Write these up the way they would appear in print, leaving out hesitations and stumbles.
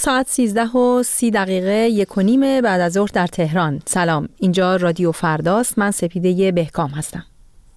ساعت 13:30 1:30 بعد از ظهر در تهران. سلام، اینجا رادیو فرداست. من سپیده بهکام هستم.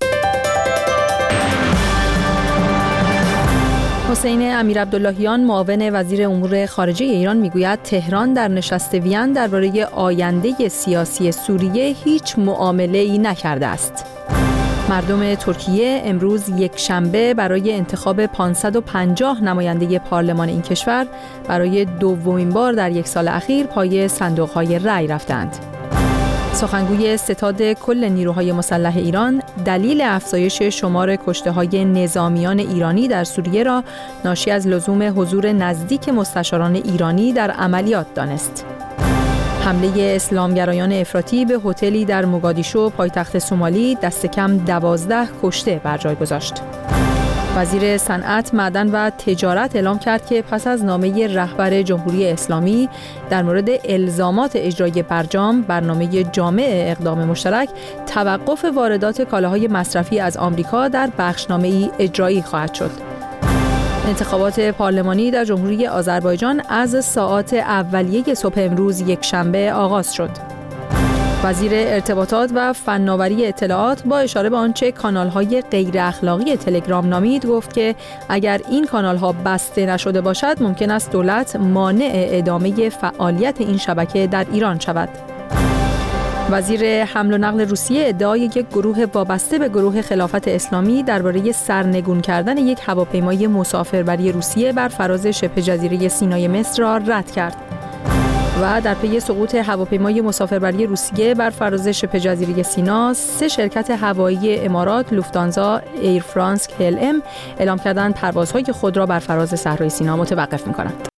حسین امیرعبداللهیان معاون وزیر امور خارجه ایران میگوید تهران در نشست وین درباره آینده سیاسی سوریه هیچ معامله‌ای نکرده است. مردم ترکیه امروز یکشنبه برای انتخاب 550 نماینده پارلمان این کشور برای دومین بار در یک سال اخیر پای صندوق‌های رأی رفتند. سخنگوی ستاد کل نیروهای مسلح ایران دلیل افزایش شمار کشته‌های نظامیان ایرانی در سوریه را ناشی از لزوم حضور نزدیک مستشاران ایرانی در عملیات دانست. حمله اسلامگرایان افراطی به هتلی در موگادیشو پایتخت سومالی دست کم 12 کشته بر جای گذاشت. وزیر صنعت، معدن و تجارت اعلام کرد که پس از نامه رهبر جمهوری اسلامی در مورد الزامات اجرایی برنامه جامع اقدام مشترک، توقف واردات کالاهای مصرفی از آمریکا در بخشنامه‌ای اجرایی خواهد شد. انتخابات پارلمانی در جمهوری آذربایجان از ساعات اولیه صبح امروز یکشنبه آغاز شد. وزیر ارتباطات و فناوری اطلاعات با اشاره به آنچه کانال‌های غیر اخلاقی تلگرام نامید گفت که اگر این کانال‌ها بسته نشده باشد ممکن است دولت مانع ادامه فعالیت این شبکه در ایران شود. وزیر حمل و نقل روسیه ادعای یک گروه وابسته به گروه خلافت اسلامی درباره سرنگون کردن یک هواپیمای مسافربری روسیه بر فراز شبه جزیره سینای مصر را رد کرد. و در پی سقوط هواپیمای مسافربری روسیه بر فراز شبه جزیره سینا، 3 شرکت هوایی امارات، لوفتانزا، ایر فرانس، KLM اعلام کردند پروازهای خود را بر فراز صحرای سینا متوقف می‌کنند.